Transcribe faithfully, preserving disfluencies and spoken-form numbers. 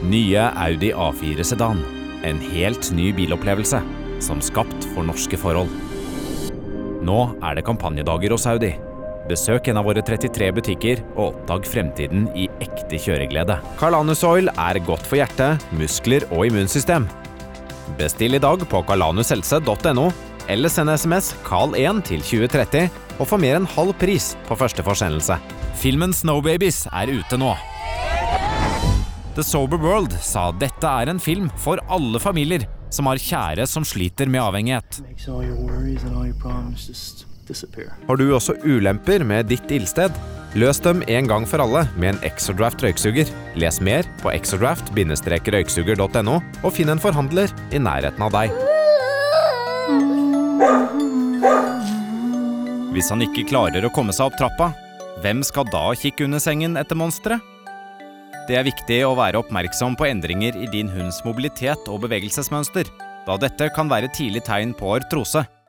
Nye Audi A fire Sedan. En helt ny bilopplevelse, som skapt for norske forhold. Nå er det kampanjedager hos Audi. Besøk en av våre trettitre butikker og oppdag fremtiden i ekte kjøreglede. Carlanus Oil er godt for hjerte, muskler og immunsystem. Bestill i dag på carlanushelse punktum no eller send sms Carl en til tjue tretti og få mer enn halv pris på første forsendelse. Filmen Snow Babies er ute nå. The Sober World sa dette er en film for alle familier som har kjære som sliter med avhengighet. Har du også ulemper med ditt ildsted? Løs dem en gang for alle med en Exodraft røyksuger. Les mer på exodraft røyksuger punktum no og finn en forhandler i nærheten av deg. Hvis han ikke klarer å komme seg opp trappa, hvem skal da kikke under sengen etter monsteret? Det er viktig å være oppmerksom på endringer i din hunds mobilitet og bevegelsesmønster, da dette kan være tidlig tegn på artrose.